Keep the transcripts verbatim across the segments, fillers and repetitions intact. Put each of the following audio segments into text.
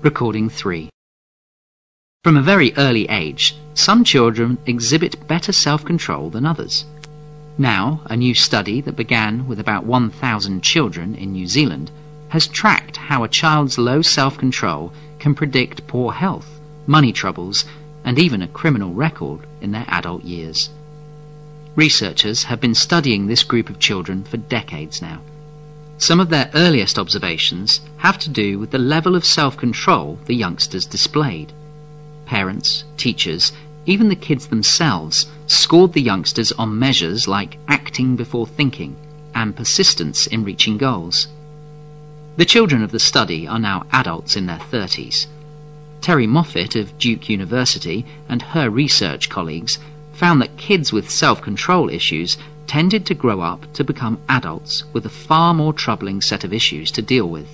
Recording three. From a very early age, some children exhibit better self-control than others. Now, a new study that began with about one thousand children in New Zealand has tracked how a child's low self-control can predict poor health, money troubles, and even a criminal record in their adult years. Researchers have been studying this group of children for decades now. Some of their earliest observations have to do with the level of self-control the youngsters displayed. Parents, teachers, even the kids themselves scored the youngsters on measures like acting before thinking and persistence in reaching goals. The children of the study are now adults in their thirties. Terry Moffett of Duke University and her research colleagues found that kids with self-control issues tended to grow up to become adults with a far more troubling set of issues to deal with.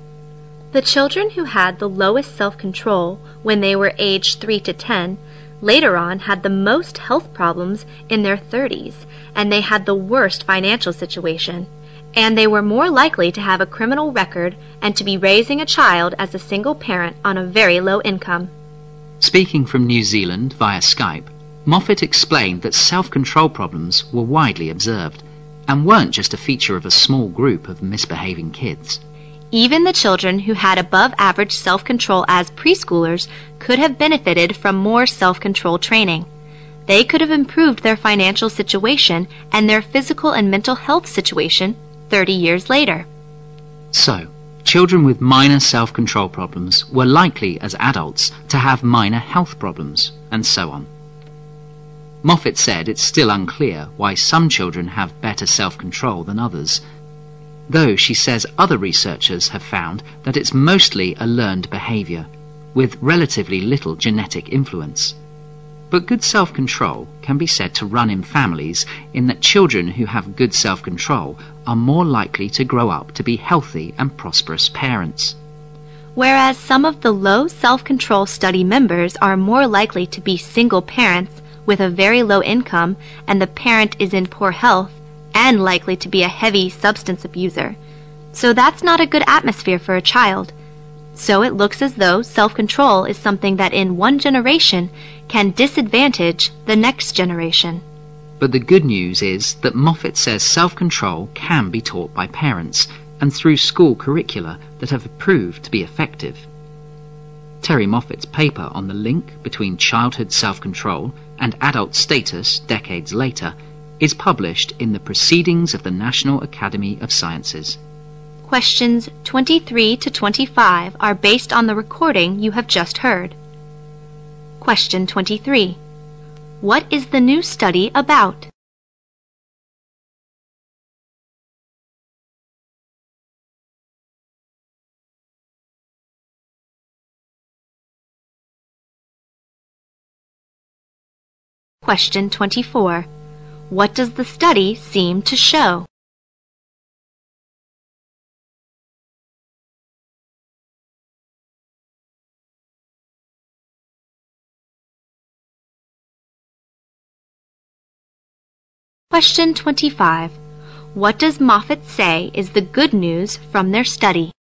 The children who had the lowest self-control when they were aged three to ten later on had the most health problems in their thirties, and they had the worst financial situation, and they were more likely to have a criminal record and to be raising a child as a single parent on a very low income. Speaking from New Zealand via Skype, Moffett explained that self-control problems were widely observed and weren't just a feature of a small group of misbehaving kids. Even the children who had above-average self-control as preschoolers could have benefited from more self-control training. They could have improved their financial situation and their physical and mental health situation thirty years later. So, children with minor self-control problems were likely as adults to have minor health problems, and so on. Moffett said it's still unclear why some children have better self-control than others, though she says other researchers have found that it's mostly a learned behaviour, with relatively little genetic influence. But good self-control can be said to run in families in that children who have good self-control are more likely to grow up to be healthy and prosperous parents. Whereas some of the low self-control study members are more likely to be single parents with a very low income, and the parent is in poor health and likely to be a heavy substance abuser. So that's not a good atmosphere for a child. So it looks as though self-control is something that in one generation can disadvantage the next generation. But the good news is that Moffett says self-control can be taught by parents and through school curricula that have proved to be effective. Terry Moffett's paper on the link between childhood self-control and adult status decades later is published in the Proceedings of the National Academy of Sciences. Questions twenty-three to twenty-five are based on the recording you have just heard. Question twenty-three. What is the new study about? Question twenty-four. What does the study seem to show? Question twenty-five. What does Moffett say is the good news from their study?